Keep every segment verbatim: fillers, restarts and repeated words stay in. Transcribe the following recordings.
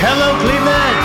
Hello, Cleveland!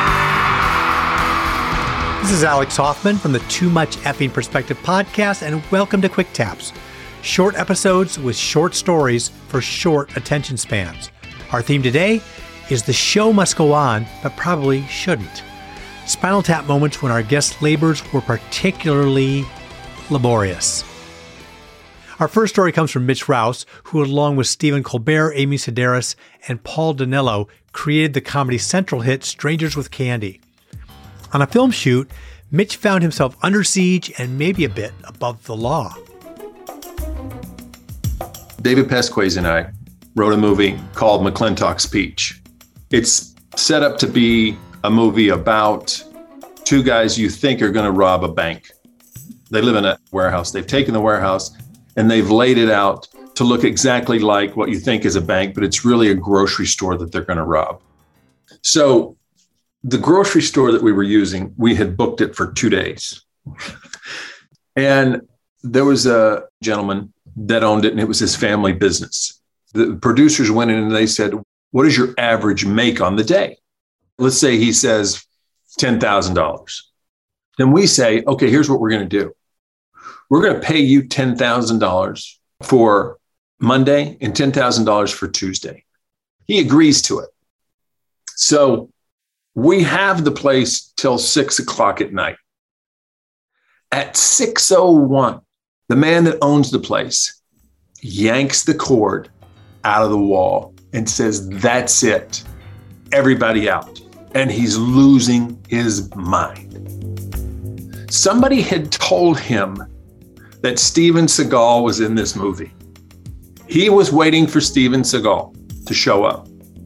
This is Alex Hoffman from the Too Much Effing Perspective podcast, and welcome to Quick Taps. Short episodes with short stories for short attention spans. Our theme today is the show must go on, but probably shouldn't. Spinal Tap moments when our guest labors were particularly laborious. Our first story comes from Mitch Rouse, who along with Stephen Colbert, Amy Sedaris, and Paul Danilo created the Comedy Central hit Strangers with Candy. On a film shoot, Mitch found himself under siege and maybe a bit above the law. David Pesquez and I wrote a movie called McClintock's Peach. It's set up to be a movie about two guys you think are going to rob a bank. They live in a warehouse. They've taken the warehouse and they've laid it out to look exactly like what you think is a bank, but it's really a grocery store that they're going to rob. So the grocery store that we were using, we had booked it for two days. And there was a gentleman that owned it, and it was his family business. The producers went in and they said, what is your average make on the day? Let's say he says ten thousand dollars. Then we say, okay, here's what we're going to do. We're going to pay you ten thousand dollars for Monday and ten thousand dollars for Tuesday. He agrees to it. So we have the place till six o'clock at night. At six oh one, the man that owns the place yanks the cord out of the wall and says, that's it. Everybody out. And he's losing his mind. Somebody had told him that Steven Seagal was in this movie. He was waiting for Steven Seagal to show up.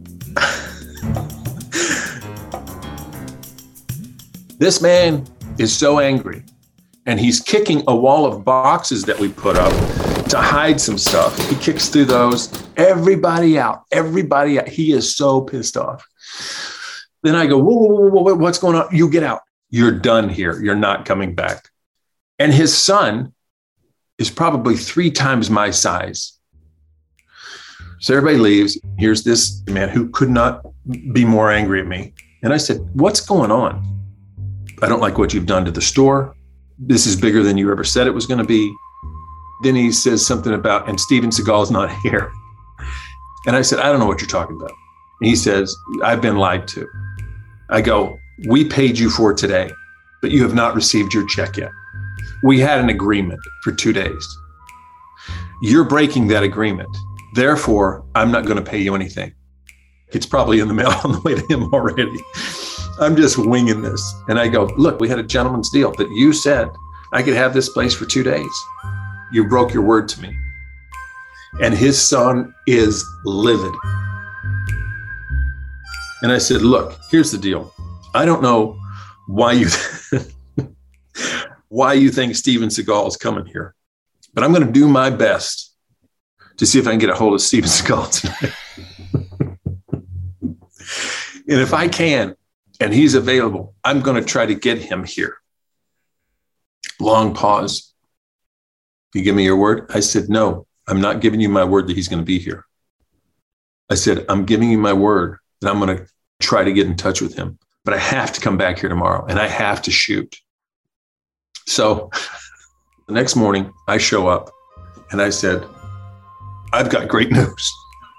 This man is so angry, and he's kicking a wall of boxes that we put up to hide some stuff. He kicks through those. Everybody out. Everybody out. He is so pissed off. Then I go, whoa, whoa, whoa, whoa, what's going on? You get out. You're done here. You're not coming back. And his son is probably three times my size. So everybody leaves. Here's this man who could not be more angry at me. And I said, what's going on? I don't like what you've done to the store. This is bigger than you ever said it was going to be. Then he says something about, and Steven Seagal is not here. And I said, I don't know what you're talking about. And he says, I've been lied to. I go, we paid you for today, but you have not received your check yet. We had an agreement for two days. You're breaking that agreement. Therefore, I'm not going to pay you anything. It's probably in the mail on the way to him already. I'm just winging this. And I go, look, we had a gentleman's deal that you said I could have this place for two days. You broke your word to me. And his son is livid. And I said, look, here's the deal. I don't know why you why you think Steven Seagal is coming here, but I'm going to do my best to see if I can get a hold of Steven Seagal tonight. And if I can, and he's available, I'm going to try to get him here. Long pause. You give me your word? I said, no, I'm not giving you my word that he's going to be here. I said, I'm giving you my word that I'm going to try to get in touch with him, but I have to come back here tomorrow and I have to shoot. So the next morning I show up and I said, I've got great news.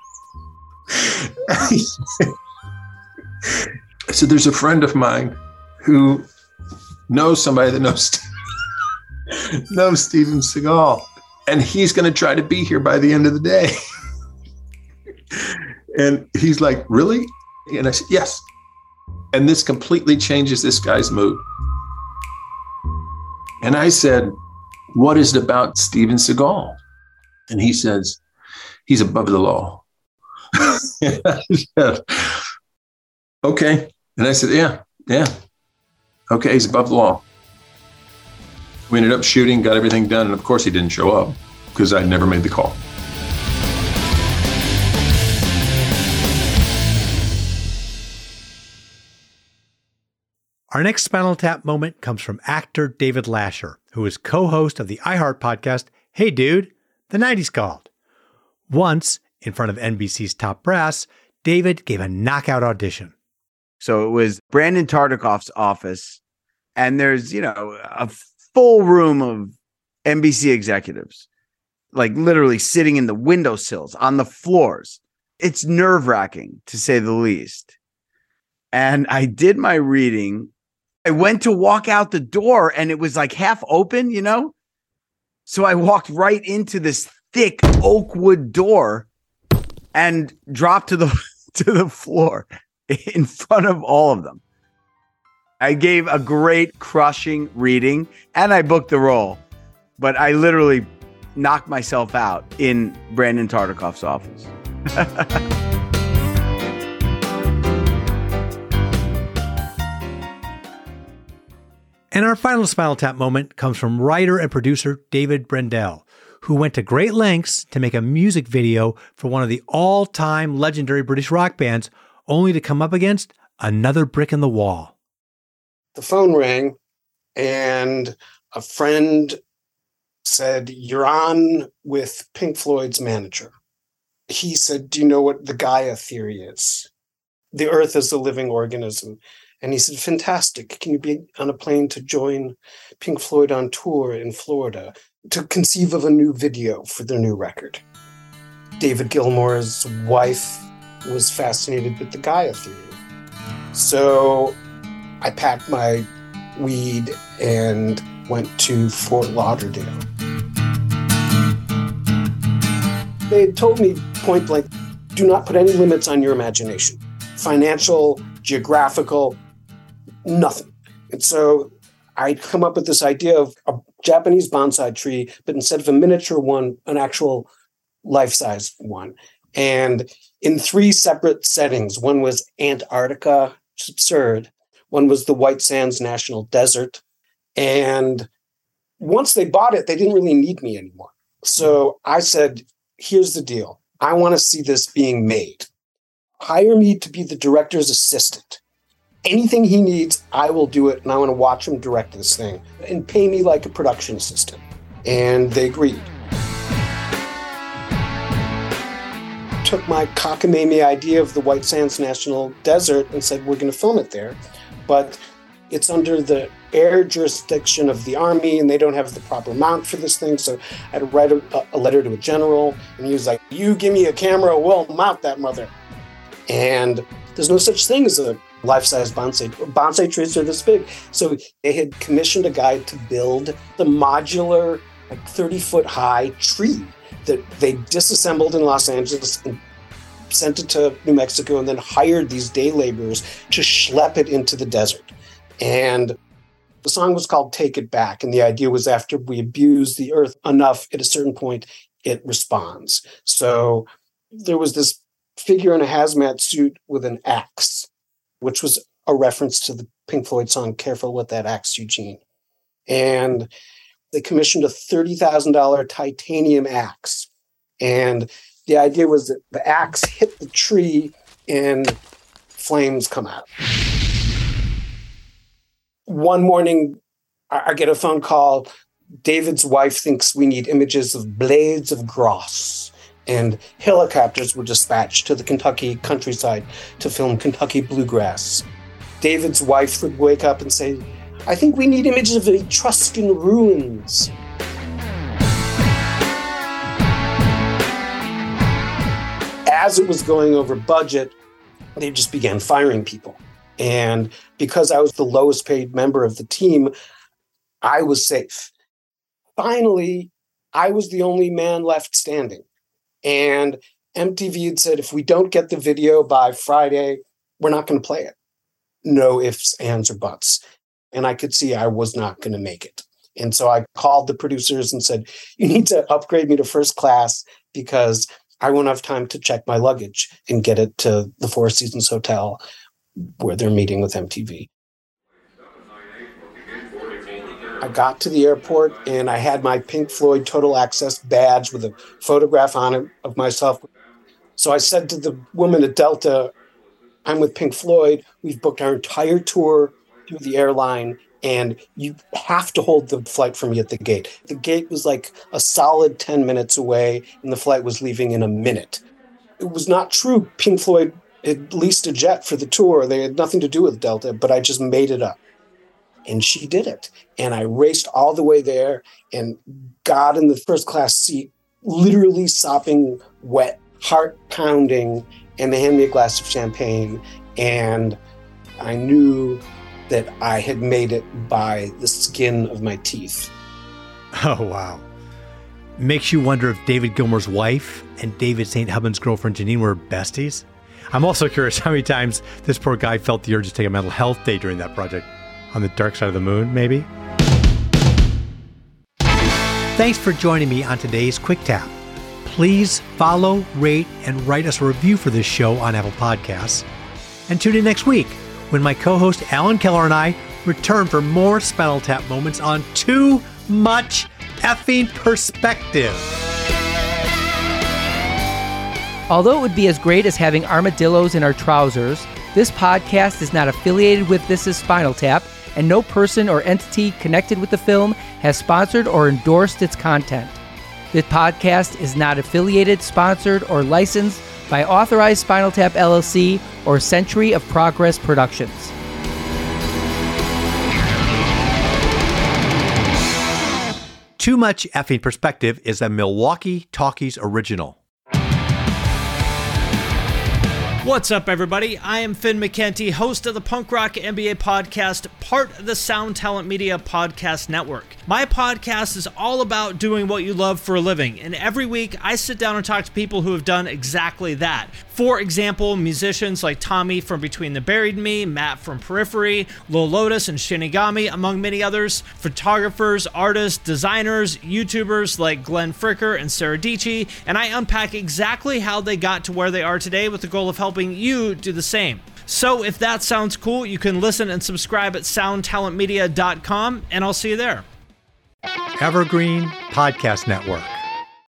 I said, there's a friend of mine who knows somebody that knows, knows Steven Seagal, and he's going to try to be here by the end of the day. And he's like, really? And I said, yes. And this completely changes this guy's mood. And I said, what is it about Steven Seagal? And he says, he's above the law. And I said, okay. And I said, yeah, yeah. Okay, he's above the law. We ended up shooting, got everything done. And of course he didn't show up because I'd never made the call. Our next Spinal Tap moment comes from actor David Lasher, who is co-host of the iHeart podcast, Hey Dude, The nineties Called. Once, in front of N B C's top brass, David gave a knockout audition. So it was Brandon Tartikoff's office, and there's, you know, a full room of N B C executives, like literally sitting in the windowsills, on the floors. It's nerve-wracking, to say the least. And I did my reading. I went to walk out the door, and it was like half open, you know? So I walked right into this thick oak wood door and dropped to the to the floor in front of all of them. I gave a great crushing reading, and I booked the role, but I literally knocked myself out in Brandon Tartikoff's office. And our final Spinal Tap moment comes from writer and producer David Brendel, who went to great lengths to make a music video for one of the all-time legendary British rock bands, only to come up against another brick in the wall. The phone rang, and a friend said, "You're on with Pink Floyd's manager." He said, "Do you know what the Gaia theory is? The Earth is a living organism." And he said, "Fantastic. Can you be on a plane to join Pink Floyd on tour in Florida to conceive of a new video for their new record?" David Gilmour's wife was fascinated with the Gaia theory. So I packed my weed and went to Fort Lauderdale. They had told me point blank, do not put any limits on your imagination. Financial, geographical, nothing. And so I'd come up with this idea of a Japanese bonsai tree, but instead of a miniature one, an actual life-size one. And in three separate settings, one was Antarctica, which is absurd. One was the White Sands National Desert. And once they bought it, they didn't really need me anymore. So I said, here's the deal. I want to see this being made. Hire me to be the director's assistant. Anything he needs, I will do it, and I want to watch him direct this thing and pay me like a production assistant. And they agreed. Took my cockamamie idea of the White Sands National Desert and said, we're going to film it there, but it's under the air jurisdiction of the Army, and they don't have the proper mount for this thing. So I had to write a, a letter to a general, and he was like, you give me a camera, we'll mount that mother. And there's no such thing as a life-size bonsai. Bonsai trees are this big. So they had commissioned a guy to build the modular, like thirty-foot high tree that they disassembled in Los Angeles and sent it to New Mexico, and then hired these day laborers to schlep it into the desert. And the song was called Take It Back. And the idea was after we abuse the earth enough, at a certain point, it responds. So there was this figure in a hazmat suit with an axe, which was a reference to the Pink Floyd song, Careful with That Axe, Eugene. And they commissioned a thirty thousand dollars titanium axe. And the idea was that the axe hit the tree and flames come out. One morning, I get a phone call. David's wife thinks we need images of blades of grass. And helicopters were dispatched to the Kentucky countryside to film Kentucky bluegrass. David's wife would wake up and say, I think we need images of Etruscan ruins. As it was going over budget, they just began firing people. And because I was the lowest paid member of the team, I was safe. Finally, I was the only man left standing. And M T V had said, if we don't get the video by Friday, we're not going to play it. No ifs, ands, or buts. And I could see I was not going to make it. And so I called the producers and said, you need to upgrade me to first class because I won't have time to check my luggage and get it to the Four Seasons Hotel where they're meeting with M T V. I got to the airport and I had my Pink Floyd Total Access badge with a photograph on it of myself. So I said to the woman at Delta, I'm with Pink Floyd. We've booked our entire tour through the airline, and you have to hold the flight for me at the gate. The gate was like a solid ten minutes away, and the flight was leaving in a minute. It was not true. Pink Floyd had leased a jet for the tour. They had nothing to do with Delta, but I just made it up. And she did it. And I raced all the way there and got in the first class seat, literally sopping wet, heart pounding, and they handed me a glass of champagne. And I knew that I had made it by the skin of my teeth. Oh, wow. Makes you wonder if David Gilmour's wife and David Saint Huband's girlfriend Janine were besties. I'm also curious how many times this poor guy felt the urge to take a mental health day during that project. On the dark side of the moon, maybe? Thanks for joining me on today's Quick Tap. Please follow, rate, and write us a review for this show on Apple Podcasts. And tune in next week when my co-host Alan Keller and I return for more Spinal Tap moments on Too Much Effing Perspective. Although it would be as great as having armadillos in our trousers, this podcast is not affiliated with This Is Spinal Tap, and no person or entity connected with the film has sponsored or endorsed its content. This podcast is not affiliated, sponsored, or licensed by Authorized Spinal Tap L L C or Century of Progress Productions. Too Much Effing Perspective is a Milwaukee Talkies original. What's up, everybody? I am Finn McKenty, host of the Punk Rock N B A podcast, part of the Sound Talent Media Podcast Network. My podcast is all about doing what you love for a living, and every week I sit down and talk to people who have done exactly that. For example, musicians like Tommy from Between the Buried and Me, Matt from Periphery, Lil Lotus and Shinigami, among many others, photographers, artists, designers, YouTubers like Glenn Fricker and Sarah Dici, and I unpack exactly how they got to where they are today with the goal of helping you do the same. So if that sounds cool, you can listen and subscribe at sound talent media dot com, and I'll see you there. Evergreen Podcast Network.